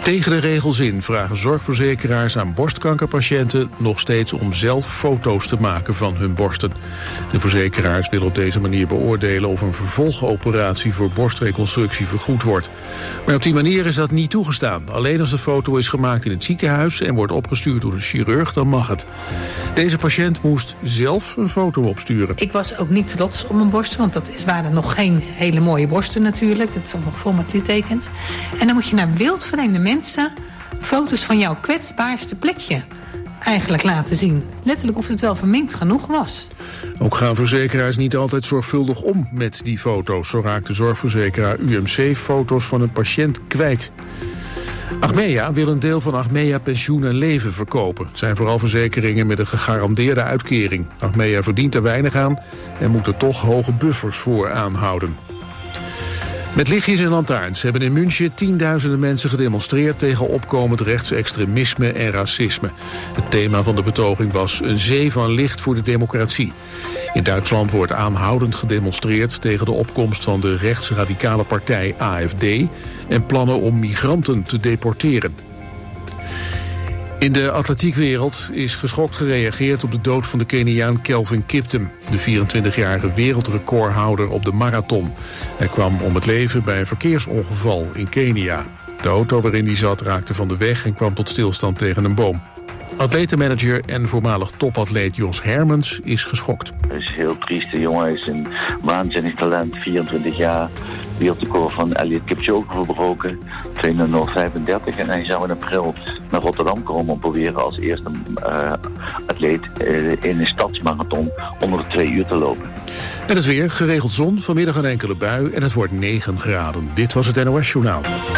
Tegen de regels in vragen zorgverzekeraars aan borstkankerpatiënten nog steeds om zelf foto's te maken van hun borsten. De verzekeraars willen op deze manier beoordelen of een vervolgoperatie voor borstreconstructie vergoed wordt. Maar op die manier is dat niet toegestaan. Alleen als de foto is gemaakt in het ziekenhuis en wordt opgestuurd door een chirurg, dan mag het. Deze patiënt moest zelf een foto opsturen. Ik was ook niet trots op mijn borsten, want dat waren nog geen hele mooie borsten natuurlijk. Dat stond nog vol met littekens. En dan moet je naar wildvreemde mensen foto's van jouw kwetsbaarste plekje eigenlijk laten zien. Letterlijk of het wel verminkt genoeg was. Ook gaan verzekeraars niet altijd zorgvuldig om met die foto's. Zo raakt de zorgverzekeraar UMC foto's van een patiënt kwijt. Achmea wil een deel van Achmea Pensioen en Leven verkopen. Het zijn vooral verzekeringen met een gegarandeerde uitkering. Achmea verdient er weinig aan en moet er toch hoge buffers voor aanhouden. Met lichtjes en lantaarns hebben in München tienduizenden mensen gedemonstreerd tegen opkomend rechtsextremisme en racisme. Het thema van de betoging was een zee van licht voor de democratie. In Duitsland wordt aanhoudend gedemonstreerd tegen de opkomst van de rechtsradicale partij AfD en plannen om migranten te deporteren. In de atletiekwereld is geschokt gereageerd op de dood van de Keniaan Kelvin Kiptum, de 24-jarige wereldrecordhouder op de marathon. Hij kwam om het leven bij een verkeersongeval in Kenia. De auto waarin hij zat raakte van de weg en kwam tot stilstand tegen een boom. Atletenmanager en voormalig topatleet Jos Hermens is geschokt. Het is heel triest. De jongen is een waanzinnig talent, 24 jaar. Wereldrecord van Eliud Kipchoge verbroken, 2:35. En hij zou in april naar Rotterdam komen om proberen als eerste atleet in een stadsmarathon onder de 2 uur te lopen. En het weer, geregeld zon, vanmiddag een enkele bui en het wordt 9 graden. Dit was het NOS Journaal.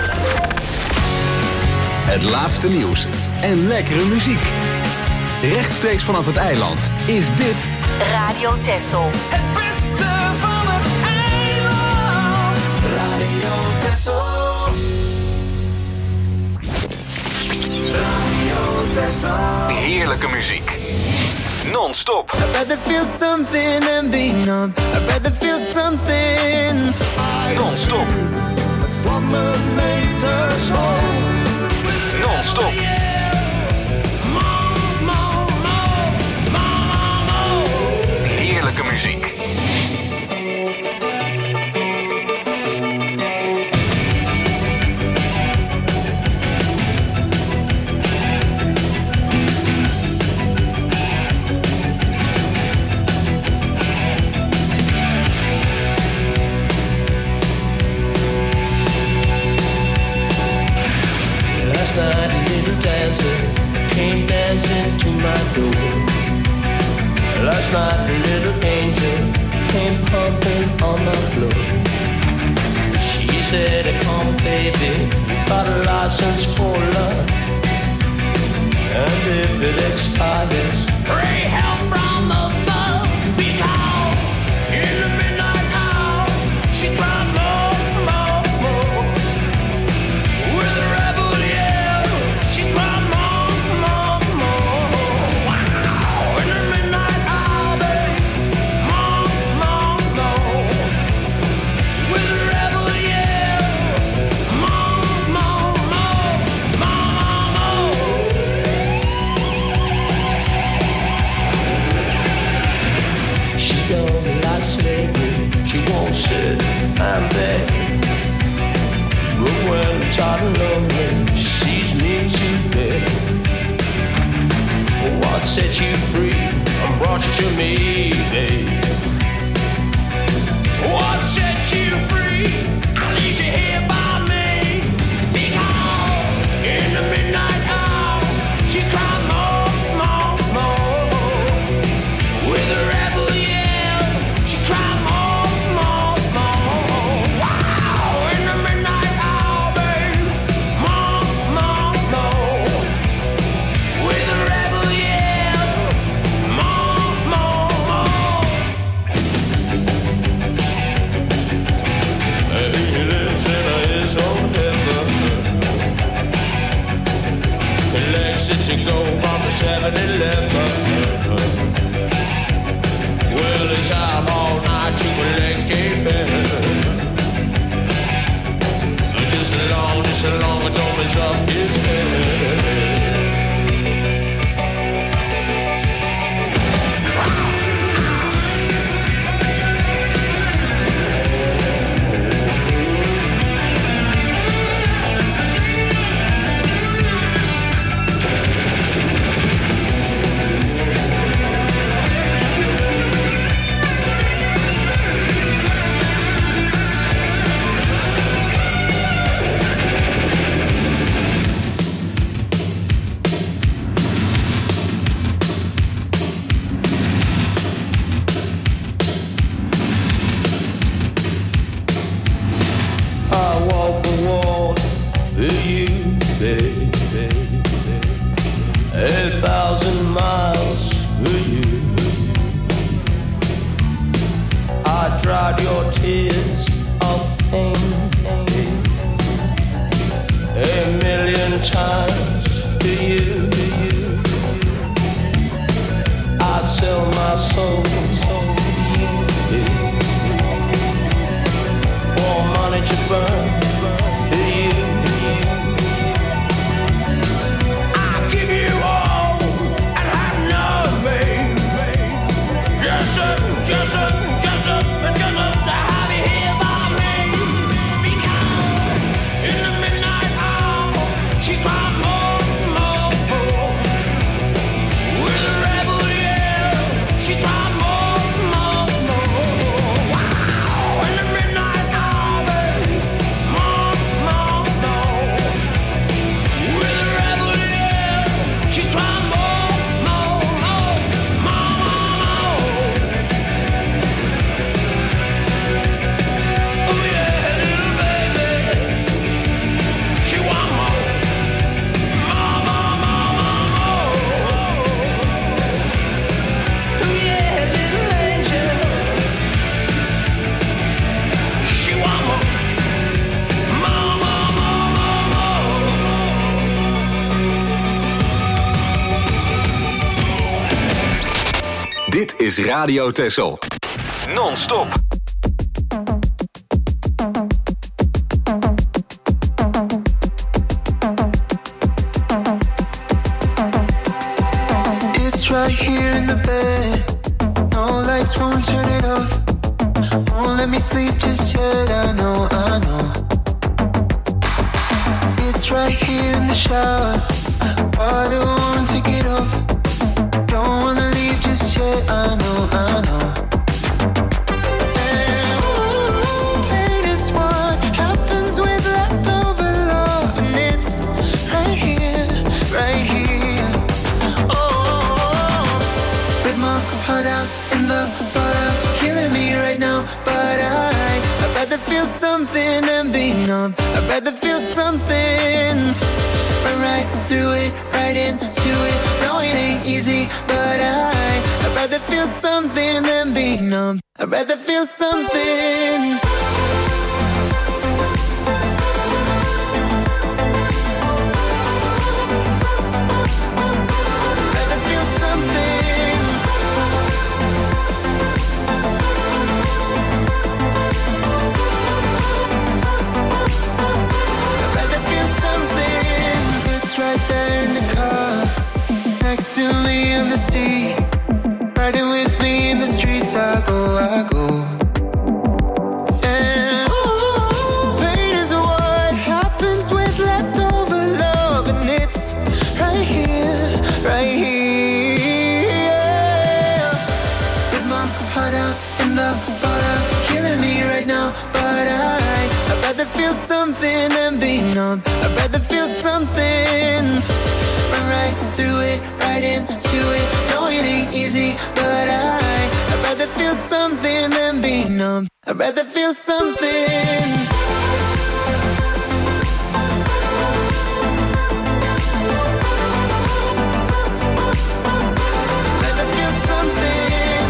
Het laatste nieuws en lekkere muziek. Rechtstreeks vanaf het eiland is dit Radio Texel. Het beste van het eiland. Radio Texel. Radio Texel. heerlijke muziek. Non-stop. I'd rather feel something than be numb. I'd rather feel something. Non-stop. From the maker's home. Non-stop. Heerlijke muziek. Last night a little dancer came dancing to my door. Last night a little angel came pumping on my floor. She said, come baby, you got a license for love. And if it expires, pray help from above. Because in the midnight hour, she cried more, more, more. With a rebel yell, she cried more, more, more. Wow, in the midnight hour, babe, more, more, more. With a rebel yell, more, more, more, more, more. She don't like slavery, she won't sit and beg. But when I'm tired and lonely, she sees me today. What set you free and brought you to me, babe? What set you free? I leave you here by me. Because in the midnight hour, she cried more, more, more. With a rebel yell, she cried more, more, more. Wow, in the midnight hour, babe, more, more, more. With a rebel yell, more, more, more. He lives in his own heaven. He likes it to go from the 7-Eleven. Well, it's out all night to collect a pen. Just along, the door is up here. times to you. I'd sell my soul for you. Want money to burn for you. I'll give you all and have nothing. Yes sir, yes sir, yes sir, yes sir, to have you here by me. Because in the midnight hour she cried more, more, more. With a rebel yell she cried more, more, more. Wow, in the midnight hour, baby, more, more, more. With a rebel yell she cried more, more, more, more, more. Oh yeah, little baby, she want more, more, more, more, more. Oh yeah, little angel, she want more, more, more, more, more. Dit is Radio Texel. Non-stop. It's right here in the bed. No lights won't turn it off. Won't let me sleep just yet. I know, I know. It's right here in the shower. Water won't take it off. Don't wanna leave just yet. I know, I know. And ooh, hate is what happens with leftover love, and it's right here, right here. Oh, rip my heart out in the fallout, killing me right now. But I'd rather feel something than be numb. I'd rather feel something. Run right through it, right into it. No, it ain't easy, but I'd rather feel something than be numb. I'd rather feel something. Rather feel something. I'd rather feel something. It's right there in the car, next to me on the seat, riding with me in the streets. I go, I go. And ooh, pain is what happens with leftover love, and it's right here, right here. With my heart out in the fallout, killing me right now. But I'd rather feel something than be numb. I'd rather feel something. Run right through it, right into it. No, it ain't easy, but I'd rather feel something than be numb. I'd rather feel something. Rather feel something.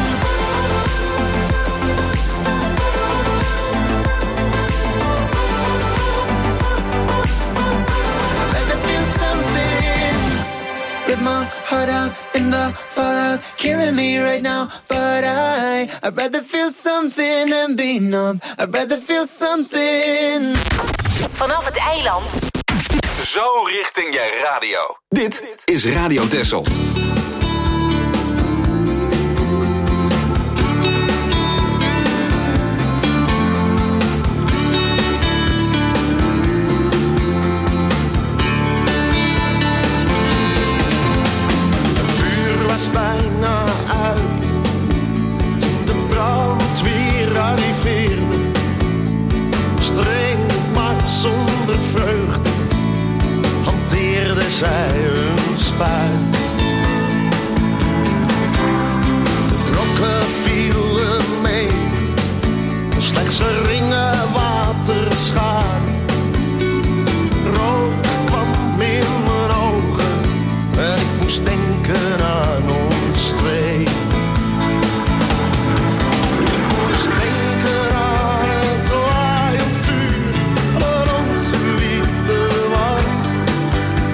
Rather feel something. Rip my heart out in the fallout, killing me right now. But I'd rather feel something than be numb. I'd rather feel something. Vanaf het eiland. Zo richting je radio. Dit is Radio Texel. Was bijna uit toen de brandweer arriveerde. Streng maar zonder vreugde hanteerde zij een spuit. De blokken vielen mee, slechts geringe waterschade. Rook kwam in mijn ogen en ik moest denken aan ons twee. Ik moest denken aan het laaiend vuur, wat onze liefde was.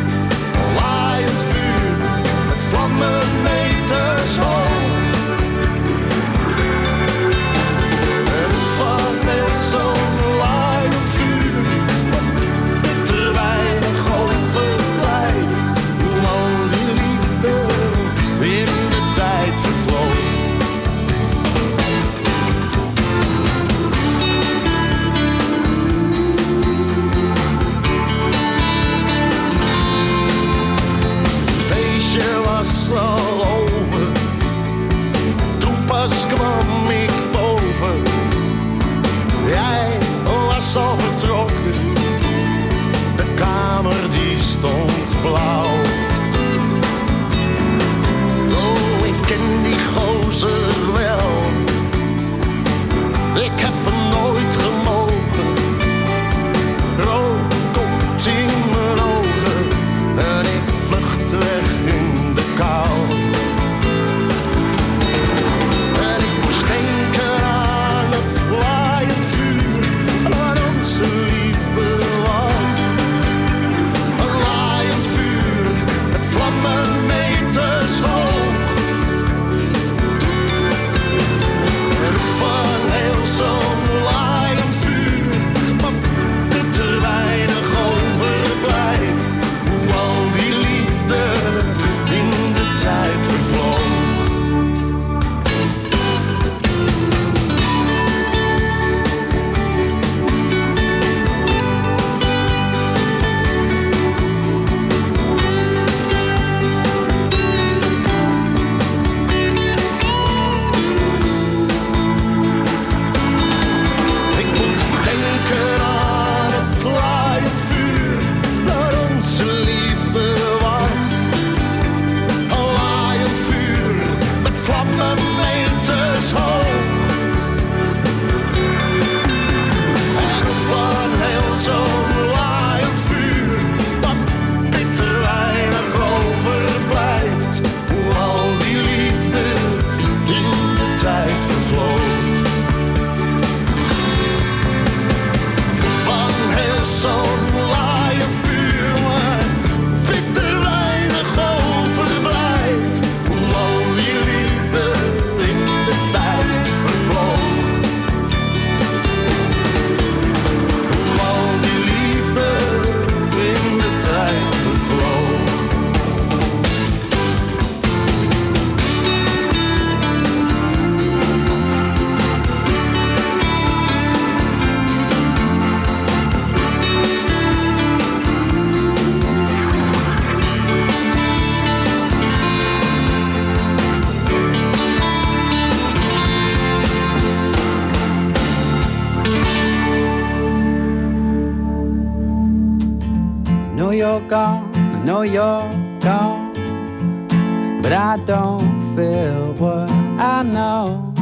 know you're gone, I know you're gone, but I don't feel what I know.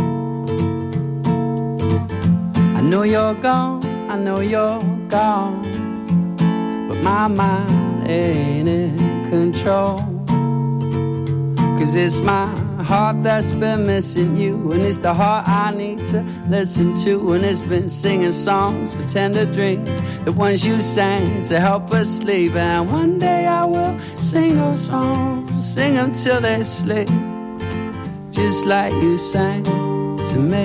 I know you're gone, I know you're gone, but my mind ain't in control. 'Cause it's my heart that's been missing you, and it's the heart I need to listen to, and it's been singing songs for tender dreams, the ones you sang to help us sleep. And one day I will sing those songs, sing them till they sleep, just like you sang to me,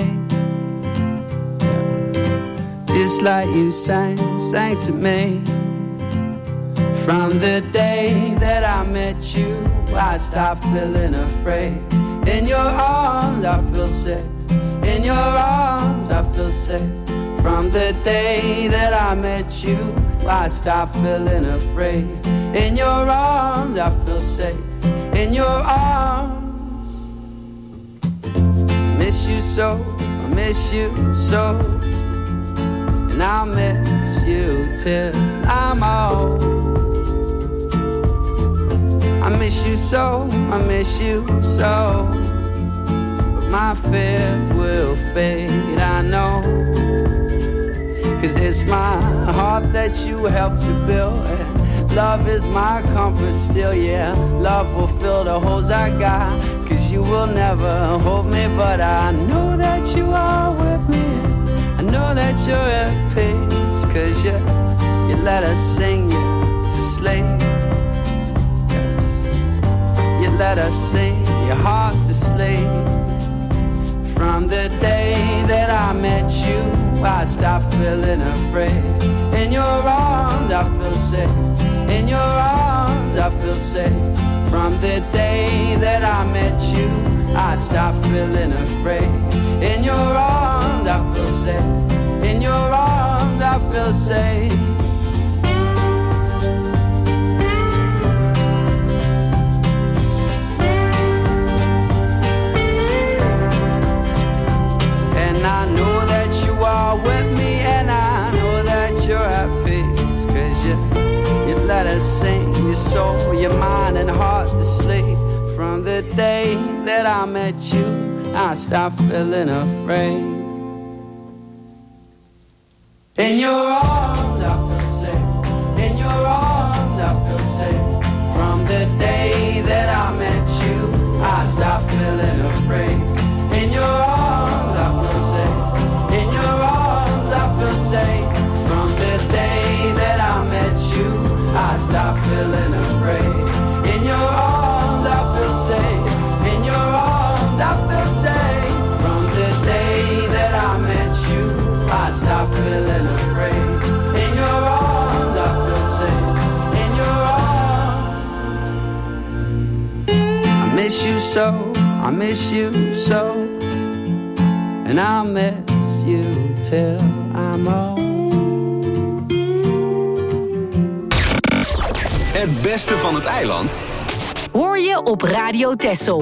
just like you sang to me. From the day that I met you, I stopped feeling afraid. In your arms I feel safe, in your arms I feel safe. From the day that I met you, I stopped feeling afraid. In your arms I feel safe, in your arms. Miss you so, I miss you so, and I'll miss you till I'm old. I miss you so, I miss you so, but my fears will fade, I know. 'Cause it's my heart that you helped to build, and love is my compass still, yeah. Love will fill the holes I got, 'cause you will never hold me, but I know that you are with me. I know that you're at peace, 'cause you let us sing you to sleep. Let us sing your heart to sleep. From the day that I met you, I stopped feeling afraid. In your arms I feel safe, in your arms I feel safe. From the day that I met you, I stopped feeling afraid. In your arms I feel safe, in your arms I feel safe. I know that you are with me, and I know that you're at peace, 'cause you let us sing your soul, your mind and heart to sleep. From the day that I met you, I stopped feeling afraid. In your arms I feel safe, in your arms I feel safe. From the day that I met you, I stopped feeling afraid. In your arms I feel safe, in your arms I feel safe. From the day that I met you, I stopped feeling afraid. In your arms I feel safe, in your arms I feel safe. From the day that I met you, I stopped feeling afraid. In your arms I feel safe, in your arms. I miss you so, I miss you so, and I'll miss you till I'm old. Het beste van het eiland hoor je op Radio Texel.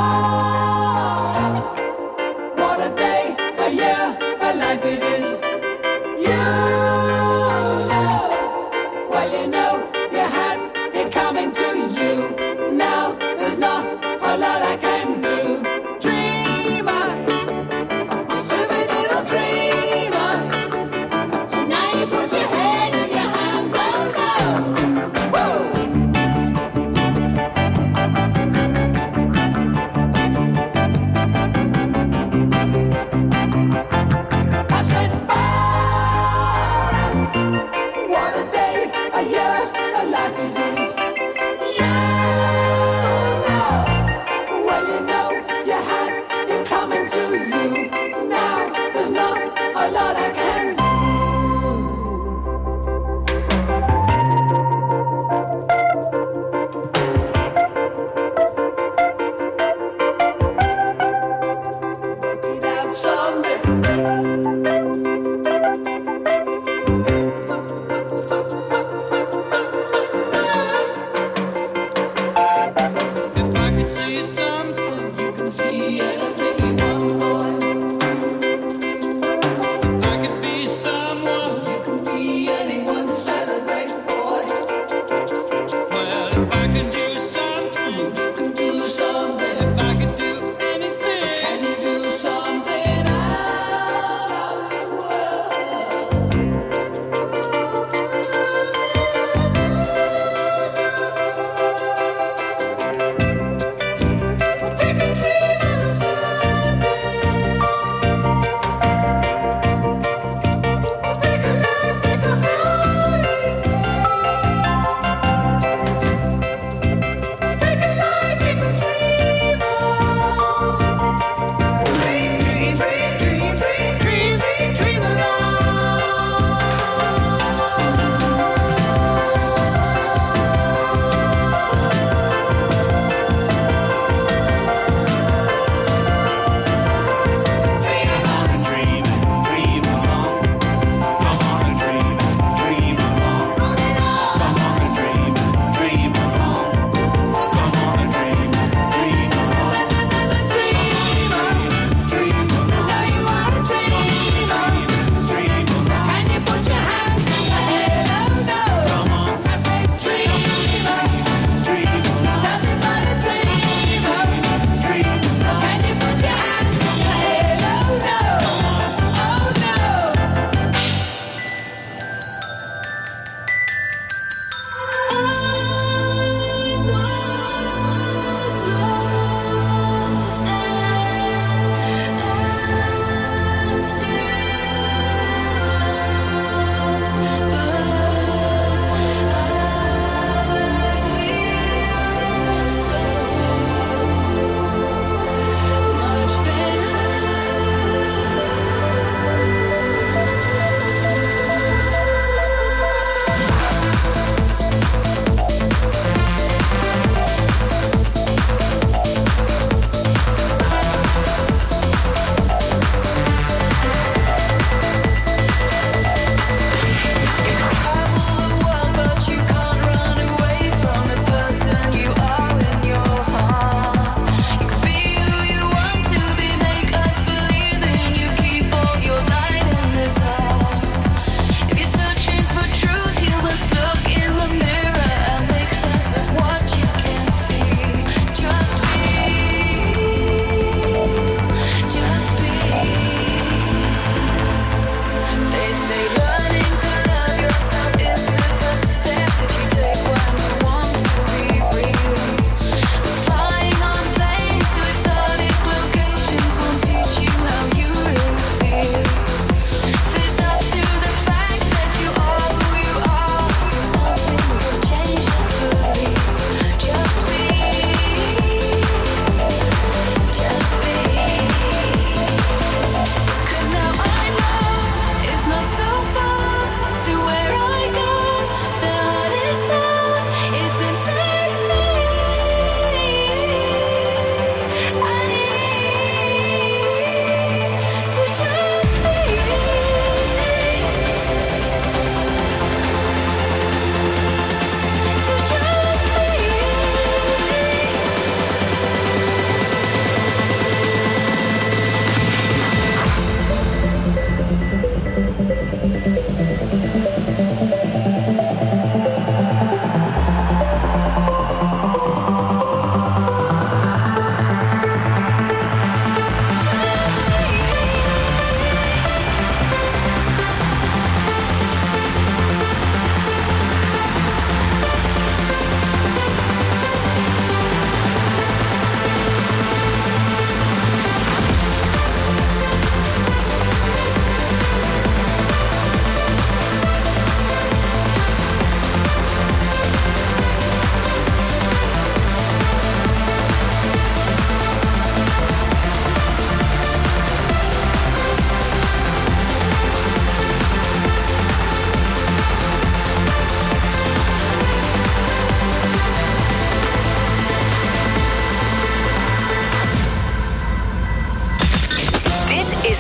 What a day, a year, a life it is.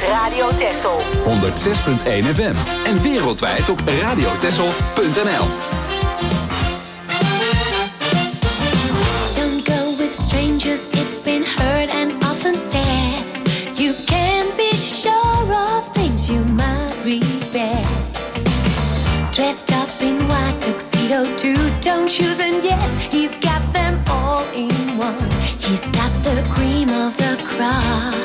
Radio Texel. 106.1 FM. En wereldwijd op radiotexel.nl. Don't go with strangers, it's been heard and often said. You can't be sure of things you might regret. Dressed up in white tuxedo too, don't choose and yes, he's got them all in one. He's got the cream of the crop.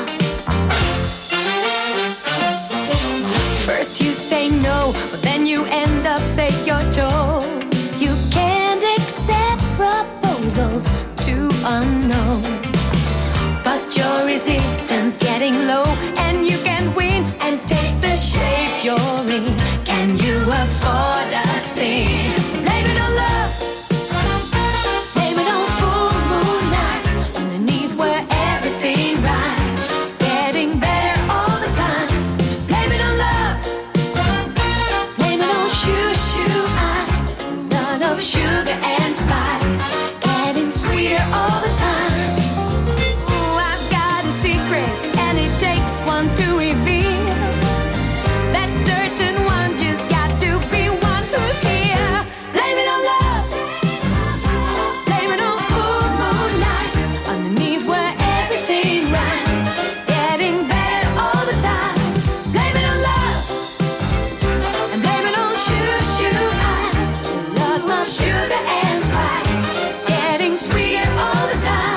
First you say no, but then you end up saying you're told. You can't accept proposals too unknown. But your resistance getting low, and you can win and take the shape you're in. Can you afford a thing? Blame it on love. Blame it on full moon nights, underneath where everything rides, getting better all the time. Blame it on love. Blame it on shoo-shoo eyes, none of sugar and spice, getting sweeter all the time. Ooh, I've got a secret, and it takes one to reveal. That certain one just got to be one who's here. Blame it on love. Blame it on full moon nights, underneath where everything rides, getting better all the time. Blame it on love. And blame it on shoo-shoo eyes, love of sugar and spice, getting sweeter all the time.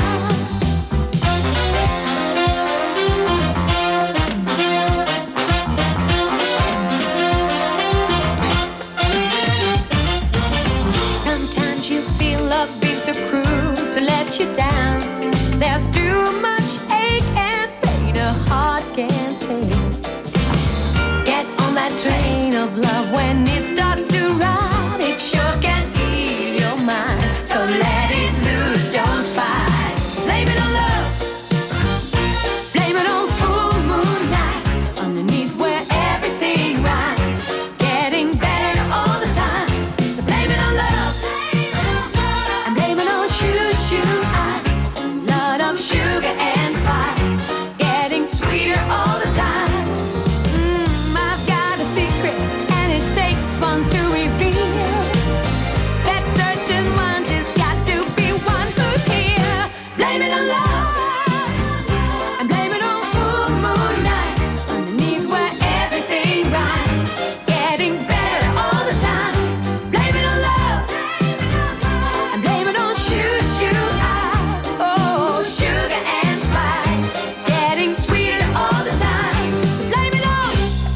Sometimes you feel love's been so cruel to let you down. There's too much ache and pain a heart can't take. Get on that train of love when it starts to ride. It sure can ease your mind, so let it loose, don't fight. Blame it on love. Blame it on full moon nights, underneath where everything rides, getting better all the time. So blame it on love. And blame it on shoo-shoo eyes, lot of sugar and spice, getting sweeter all the time. I've got a secret, and it takes one to reveal. That certain one just got to be one who's here. Blame it on love. And blame it on full moon nights, underneath where everything rides, getting better all the time. Blame it on love. And blame it on shoo-shoo eyes, oh, sugar and spice, getting sweeter all the time. Blame it on.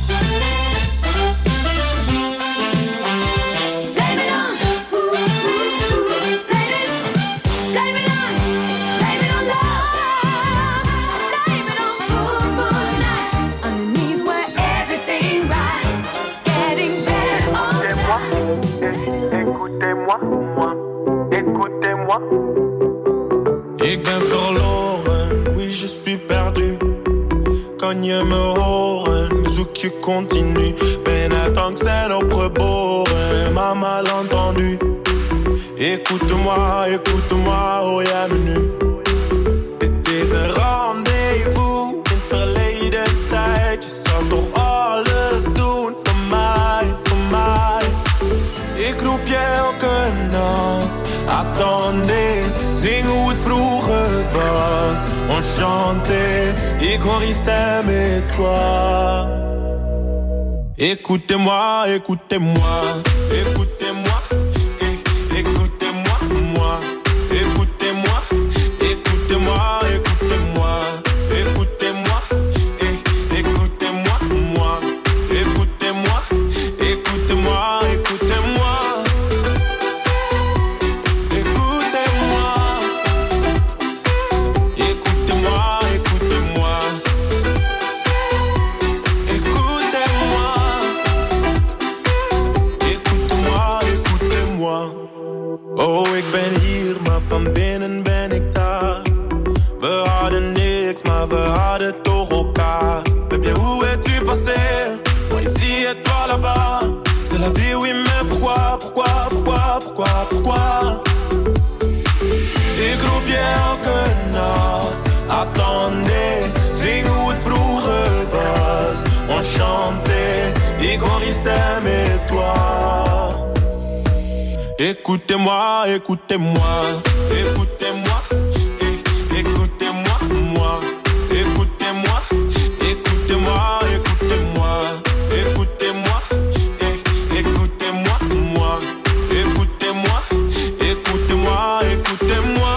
Blame it on. Ooh, ooh, ooh. Blame it. Blame it on. Blame it on love. Blame it on full moon nights, underneath where everything rides, getting better all the time. Écoutez-moi, moi, écoutez-moi. Ik ben verloren, oui je suis perdu. Kan je me horen, zoek je continu. Ben uit angst en opgeboren, maar mal entendu. Écoute-moi, écoute-moi, hoor jij me nu? Dit is een rendezvous in verleden tijd. Je zal toch alles doen voor mij, voor mij. Ik roep je elke nacht, attendez. Zing hoe het vroeger was, enchanté. Ik hoor je stem et toi. Écoutez-moi, écoutez-moi, écoutez-moi, écoutez-moi, moi. Écoutez-moi, écoutez-moi, écoutez-moi, écoutez-moi, écoutez-moi, moi. Écoutez-moi, écoutez-moi, écoutez-moi. Écoutez-moi, écoutez-moi, écoutez-moi. Écoutez-moi, écoute-moi, écoutez-moi. Oh, ik ben hier, maar van binnen ben ik daar. We hadden niks, maar we hadden toch elkaar. Mais bien, où es-tu passé? Moi ici et toi là-bas. C'est la vie, oui, mais pourquoi, pourquoi, pourquoi, pourquoi, pourquoi? Ik roep je elke nacht, attendez. Zing hoe het vroeger was. enchanté, égoïste mais toi. Écoutez-moi, écoutez-moi, écoutez-moi, écoutez-moi, moi. Écoutez-moi, écoutez-moi, écoutez-moi, écoutez-moi, écoutez-moi, moi. Écoutez-moi, écoutez-moi, écoutez-moi.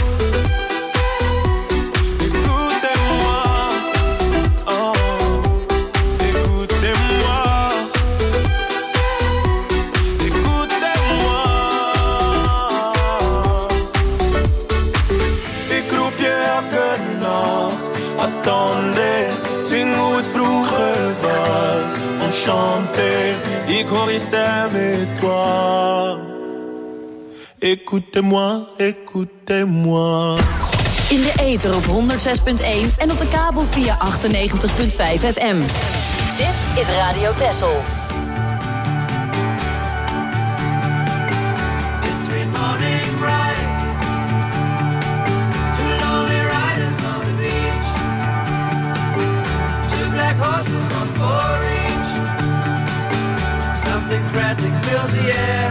Ik hoor je stem et toi. Écoutez-moi, écoutez-moi. In de ether op 106.1 en op de kabel via 98.5 FM. Dit is Radio Texel. Mystery morning ride. Two lonely riders on the beach. Two black horses on 4-each. Something frantic fills the air.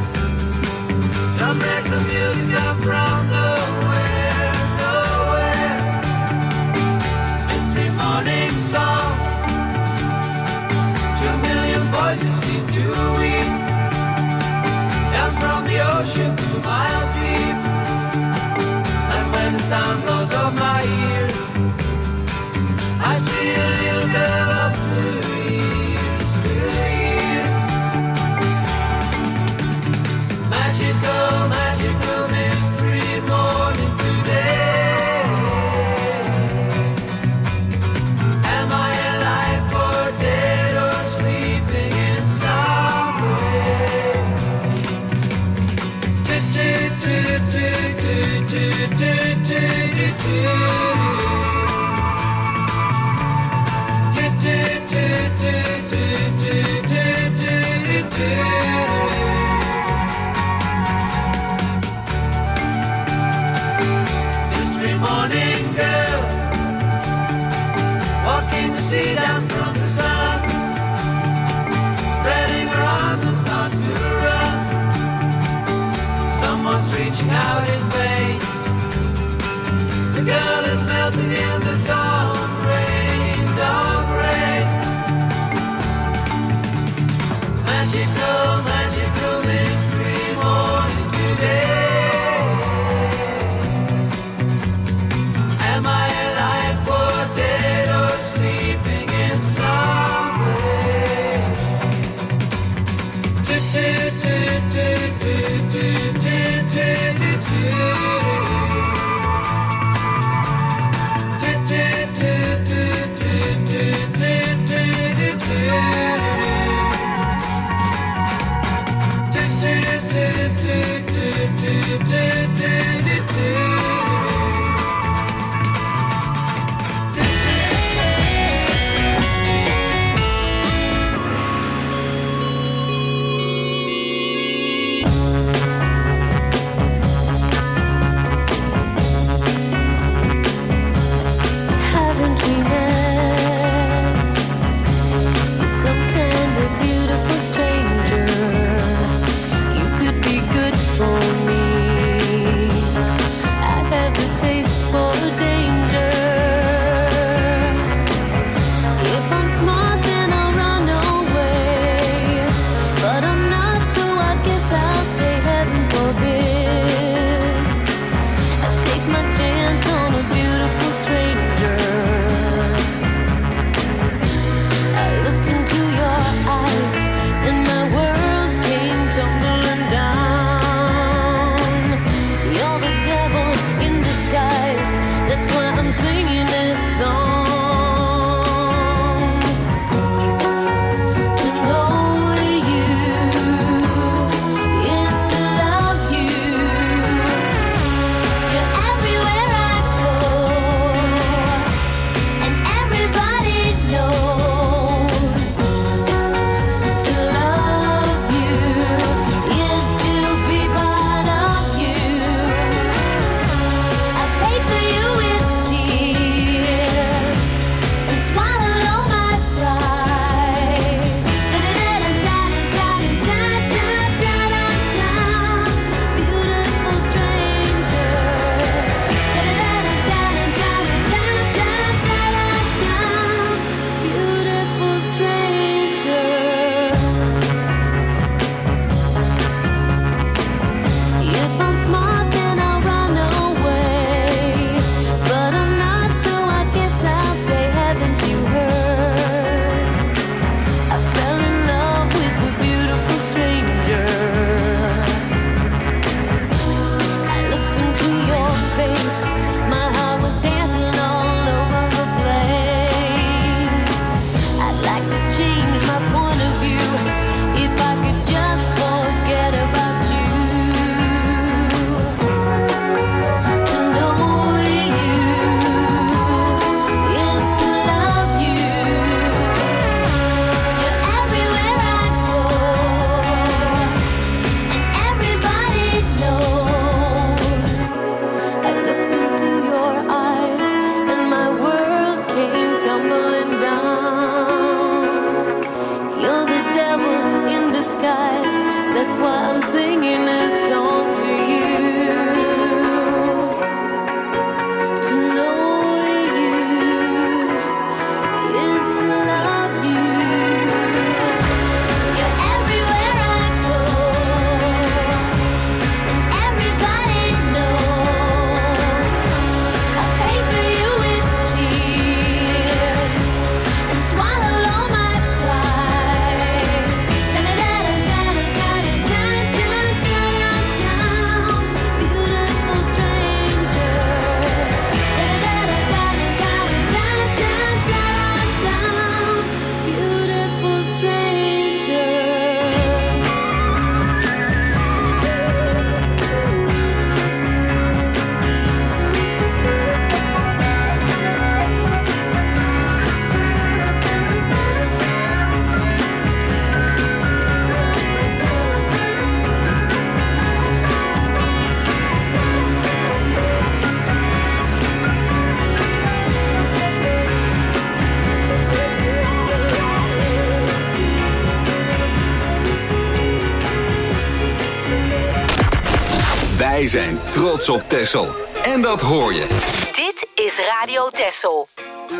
Some wrecks of music come from nowhere, nowhere. Mystery morning song. 2 million voices seem to weep. Down from the ocean to miles deep. And when the sound goes off my ears, I see a little girl of 2 years, 2 years. Magical, magical mystery morning today. Am I alive or dead or sleeping in some way? Do do do do do do do do do. Wij zijn trots op Texel. En dat hoor je. Dit is Radio Texel.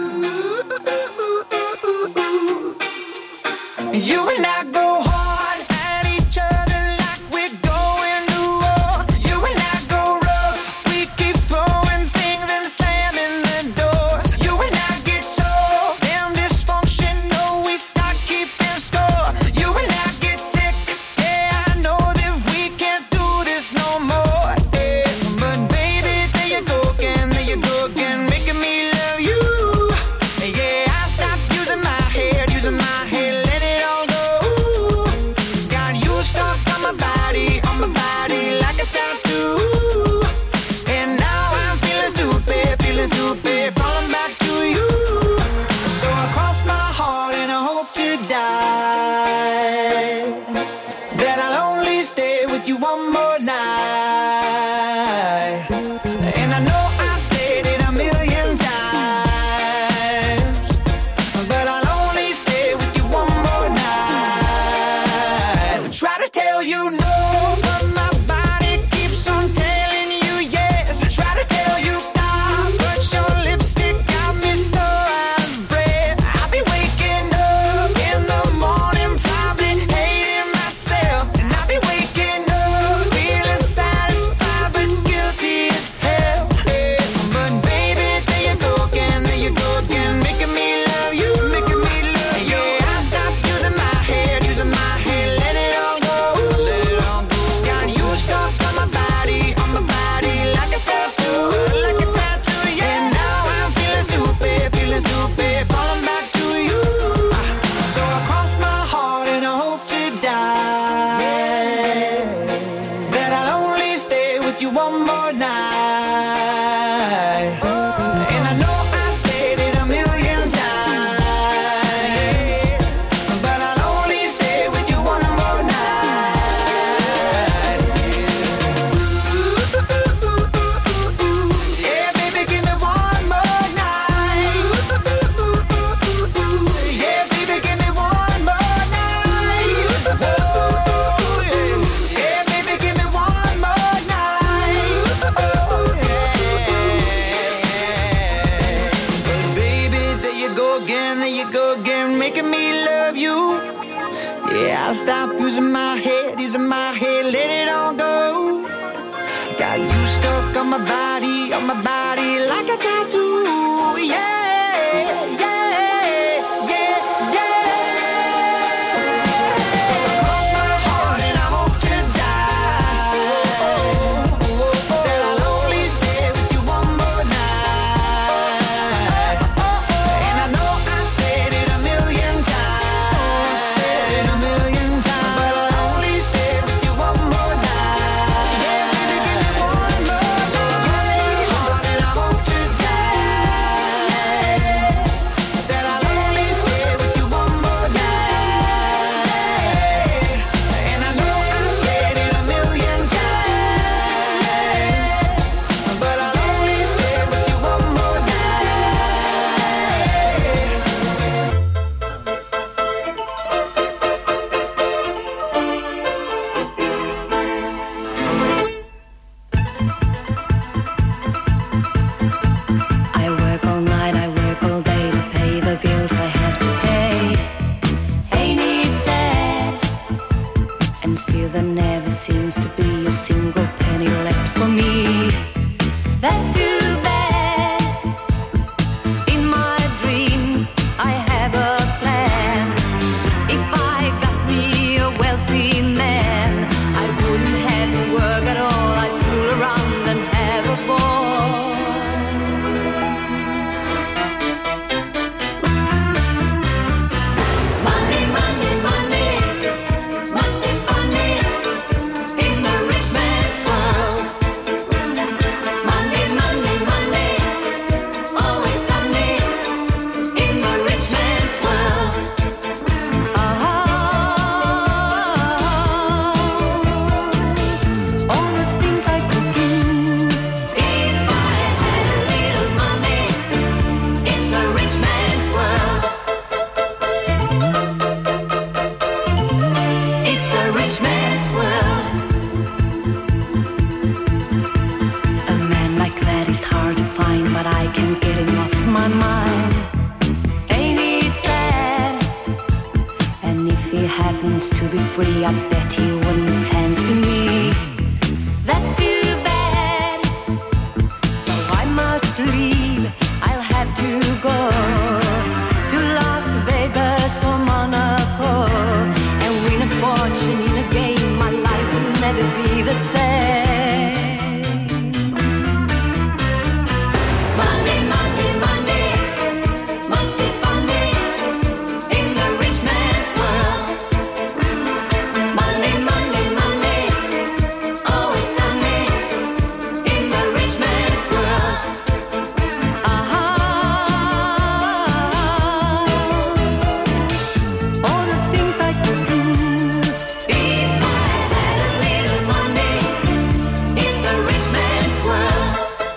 You and I go hard at each other like we're going to war. You and I go rough, we keep throwing things and slamming the doors. You and I get so damn dysfunctional, we start keeping score. You and I get sick, yeah, I know that we can't do this no more. Yeah. But baby, there you go again, making me love you. Yeah, I stopped using my head, let it all go. Got you stuck on my body like a tattoo. And now I'm feeling stupid, falling back to you. So I cross my heart and I hope to die, that I'll only stay with you one more night. And I know I said it a million times, but I'll only stay with you one more night. Try to tell you no, but my body keeps on telling you yes. Try to tell you stop, but your lipstick got me so out of breath. I'll be waking up in the morning, probably hating myself. And I'll be waking up feeling satisfied but guilty as hell. Yeah. But baby, there you go again, making me love you. Yeah, I stopped using my head, let it all go. Got you stuck on my body like a tattoo, yeah. And now I'm feeling stupid, falling back to you. So I cross my heart and I hope to die, that I'll only stay with you one more night. And I know I said it a million times, but I'll only stay with you one more night. Yeah, baby, give me one more night. Yeah, baby, give me one more night. Oh, yeah, baby, give me one more night. Oh, yeah. Baby, there you go again, making me love you. Yeah, I'll stop using my head, let it all go. Got you stuck on my body like a tattoo. Yeah, yeah, yeah, yeah. So I cross my heart and I hope to die, that I'll only stay with you one more night. And I know I said it a million times, but I'll only stay with you one more night. Yeah, baby, give me one more. So I cross my heart and I hope to die. chance to be free, I bet he wouldn't fancy me. That's too bad, so I must leave. I'll have to go to Las Vegas or Monaco and win a fortune in a game. My life will never be the same. Monday, Monday, Monday, must be funny in the rich man's world. Monday, Monday, Monday, always Sunday in the rich man's world. All the things I could do if I had a little money. It's a rich man's world.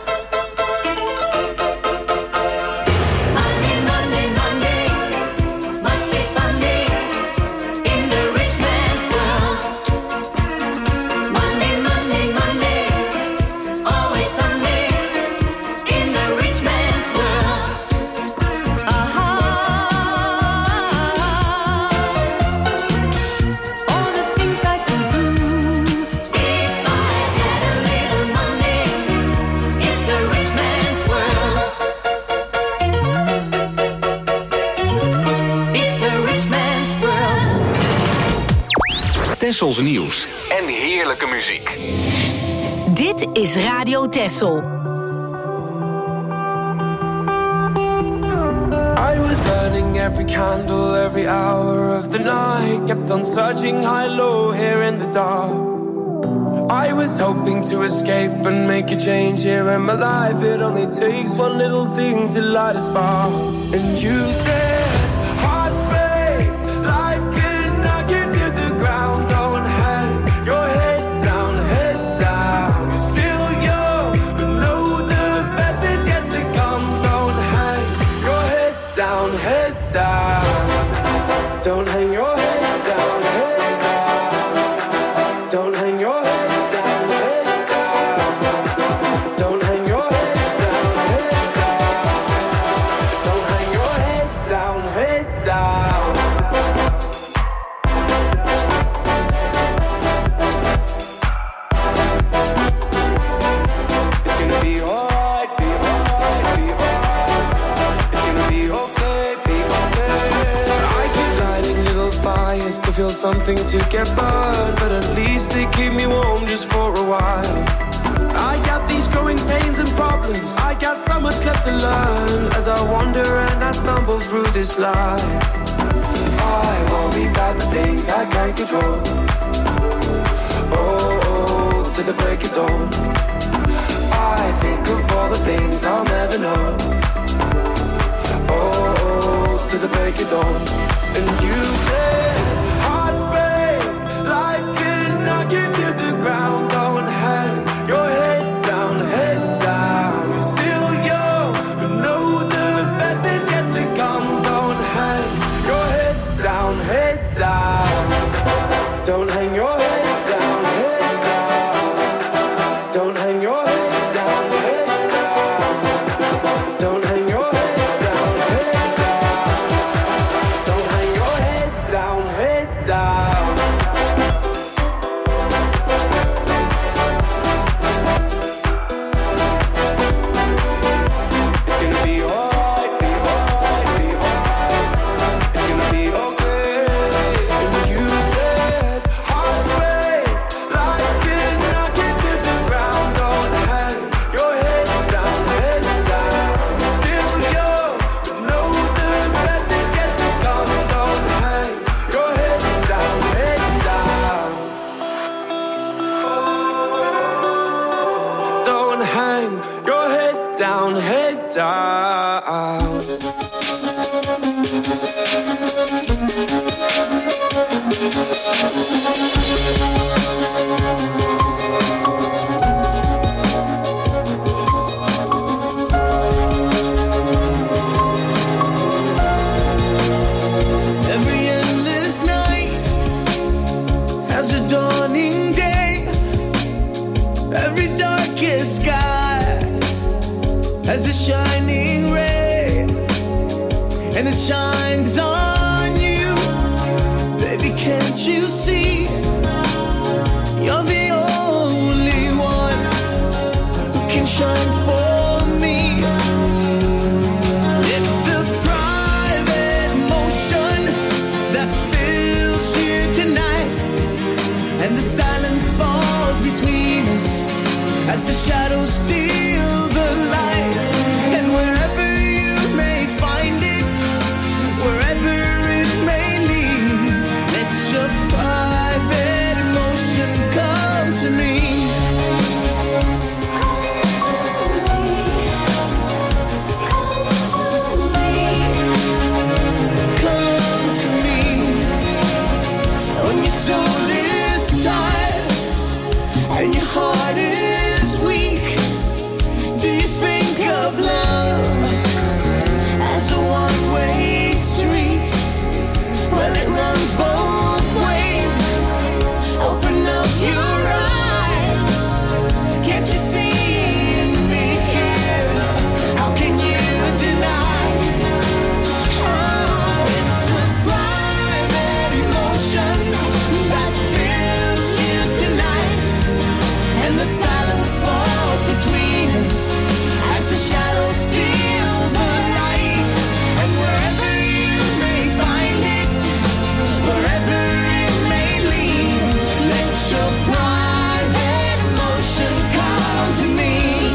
Monday, Monday, Monday, must be funny in the rich man's world. Monday, Monday, Monday, always Sunday in the rich man's world. All the things I could do if I had a little money. It's a rich man's world. It's a rich man's world. Tessels nieuws en heerlijke muziek. Dit is Radio Tessel. I was burning every candle, every hour of the night. Kept on searching high, low, here in the dark. I was hoping to escape and make a change here in my life. It only takes one little thing to light a spark. And you said, hearts break, life can knock you to the ground. Don't hang your head down, head down. You're still young, but know the best is yet to come. Don't hang your head down, head down. Don't hang your head down, head down. Don't hang your head down, head down. Don't hang your head down, head down. Don't hang your head down, head down. It's gonna be alright, be alright, be alright. It's gonna be okay, be okay. I keep lighting little fires to feel something to get burned, but at least they keep me warm just for a while. I got these growing pains and problems. I got so much left to learn as I wander and I stumble through this life. I worry about the things I can't control. Oh, to the break of dawn. I think of all the things I'll never know. Oh, to the break of dawn. And you said, hearts break, life can knock you to the ground. Don't hang your head down, head down. You're still young, but know the best is yet to come. Don't hang your head down, head down. Don't hang your head down, head down. Don't hang your head down, head down. Don't hang your head down, head down. Don't hang your head down, head down. It's gonna be alright, be alright, be alright. It's gonna be okay. And you said, hearts break, life can knock you to the ground. Don't hang your head down, head down. Still young, but know the best is yet to come. Don't hang your head down, head down. Don't hang your head down, head down. Every endless night has a dawning day. Every darkest sky has a shining ray, and it shines on you. Baby, Baby, can't you see? You're the only one who can shine for me. It's a private emotion that fills you tonight, and the silence falls between us as the shadows steal the light. And wherever you may find it, wherever it may lead, let your private emotion come to me. Come to me. When your soul is tired and your heart is weak, do you think of love as a one-way street? Well, it runs both ways. Open up your eyes. Can't you see me here? How can you deny? Oh, it's a private emotion that fills you tonight, and the silence falls between us as the shadows steal the light. And wherever you may find it, wherever it may lead, let your private emotion come to me.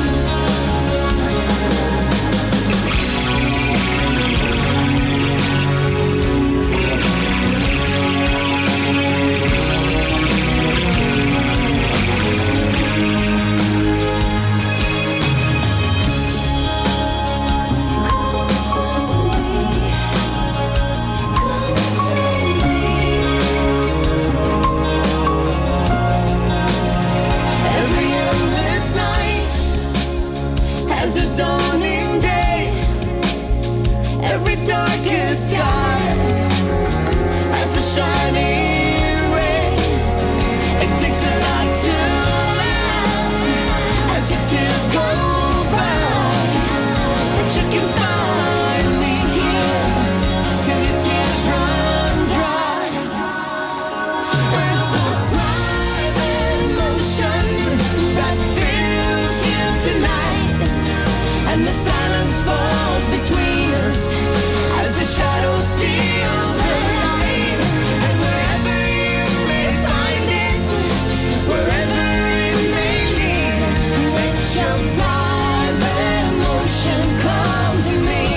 Every endless night has a dawning day. Every darkest sky has a shining ray. It takes a lot to laugh as your tears go by, but you can find me here till your tears run dry. It's a private emotion that fills you tonight, and the silence falls between us as the shadows steal the light. And wherever you may find it, wherever it may lead, let your private emotion come to me.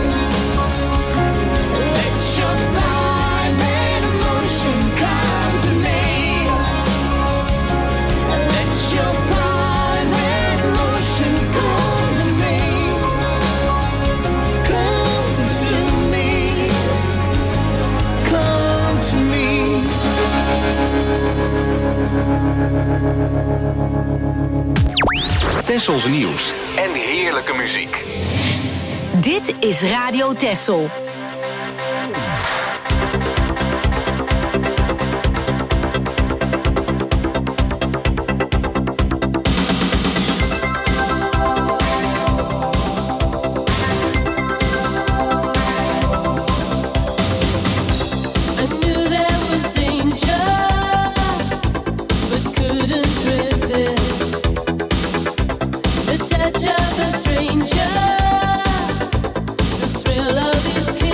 Let your private emotion come to me. Let your private emotion come to me. Come to me. Come to me. Tessels nieuws en heerlijke muziek. Dit is Radio Tessel. I knew there was danger, but couldn't resist the touch of a stranger, the thrill of his kiss.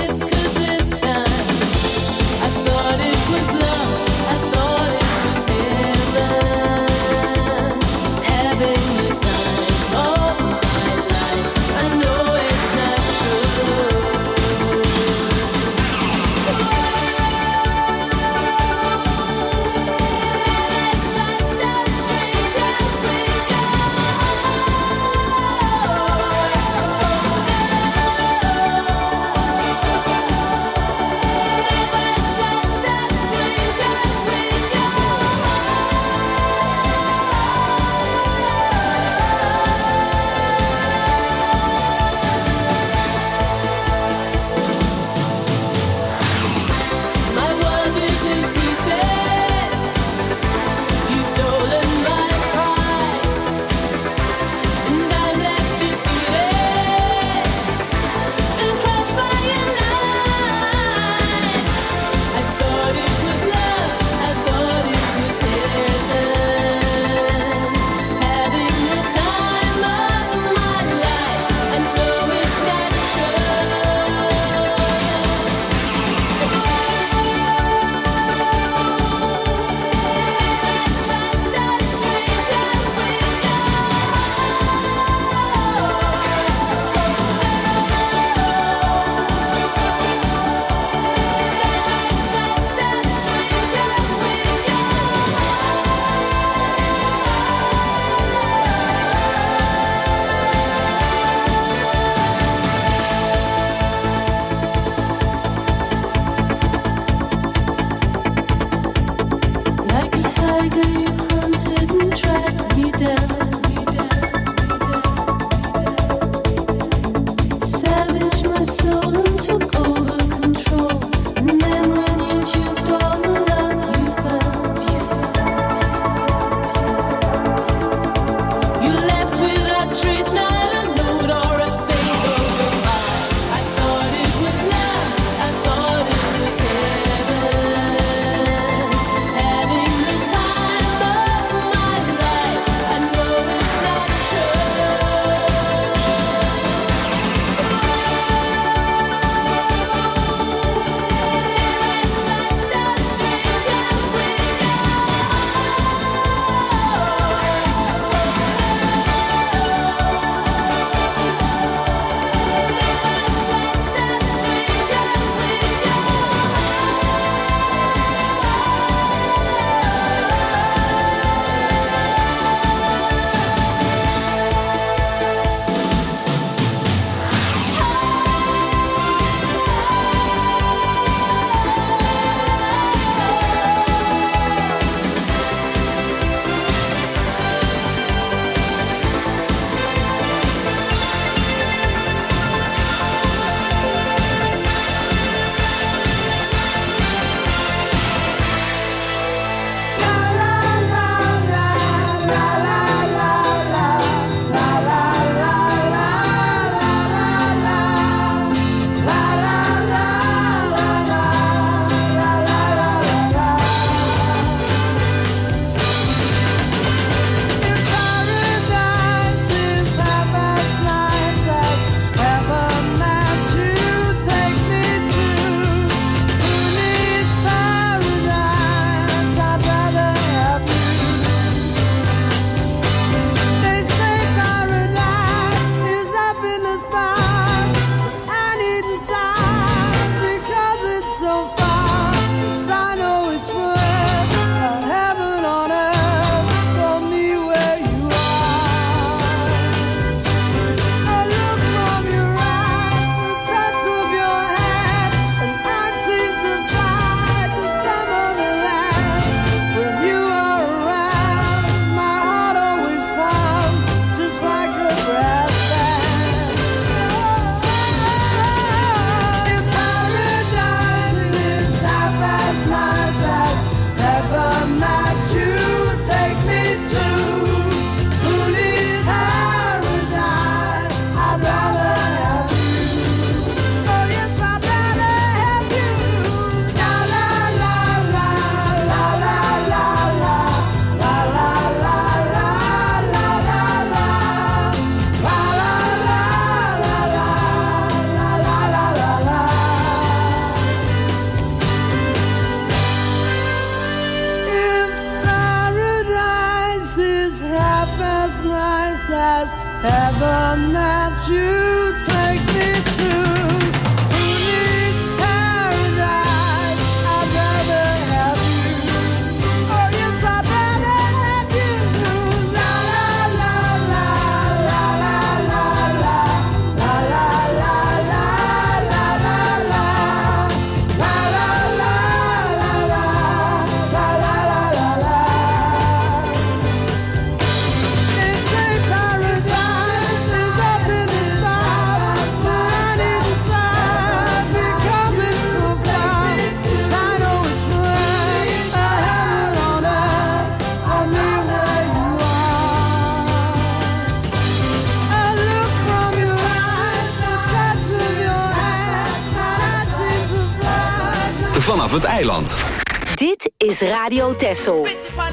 Vanaf het eiland. Dit is Radio Texel.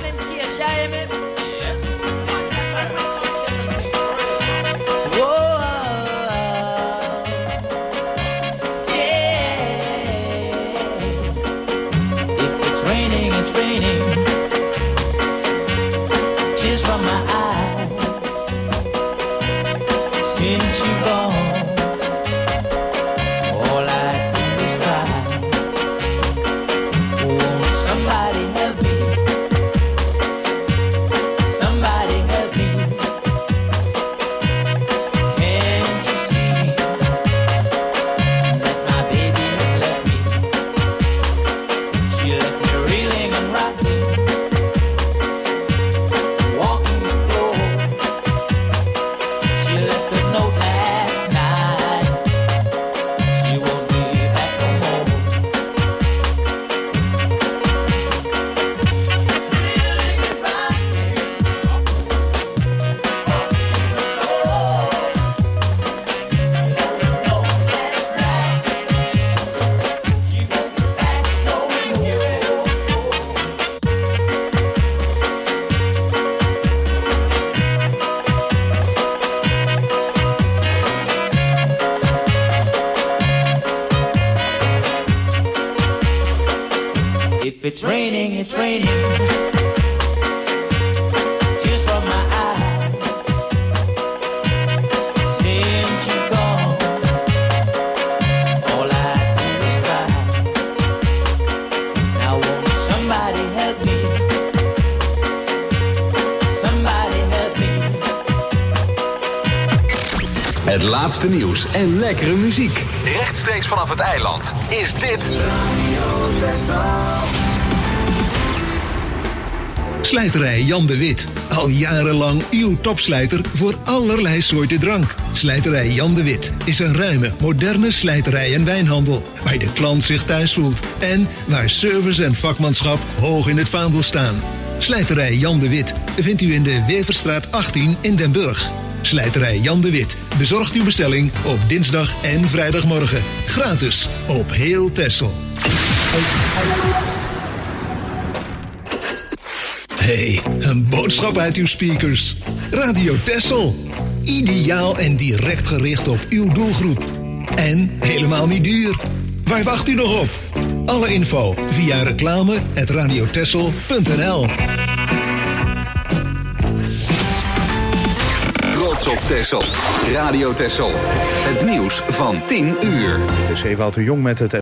If it's raining, it's raining. Tears from my eyes. Since you're gone, all I do is cry. Now won't somebody help me? Somebody help me. Het laatste nieuws en lekkere muziek. Rechtstreeks vanaf het eiland is dit Slijterij Jan de Wit. Al jarenlang uw topslijter voor allerlei soorten drank. Slijterij Jan de Wit is een ruime, moderne slijterij en wijnhandel. Waar de klant zich thuis voelt. En waar service en vakmanschap hoog in het vaandel staan. Slijterij Jan de Wit vindt u in de Weverstraat 18 in Den Burg. Slijterij Jan de Wit bezorgt uw bestelling op dinsdag en vrijdagmorgen. Gratis op heel Texel. Hey, een boodschap uit uw speakers. Radio Texel. Ideaal en direct gericht op uw doelgroep. En helemaal niet duur. Waar wacht u nog op? Alle info via reclame@radiotexel.nl. Trots op Texel. Radio Texel. Het nieuws van 10 uur. Het is Ewout de Jong met het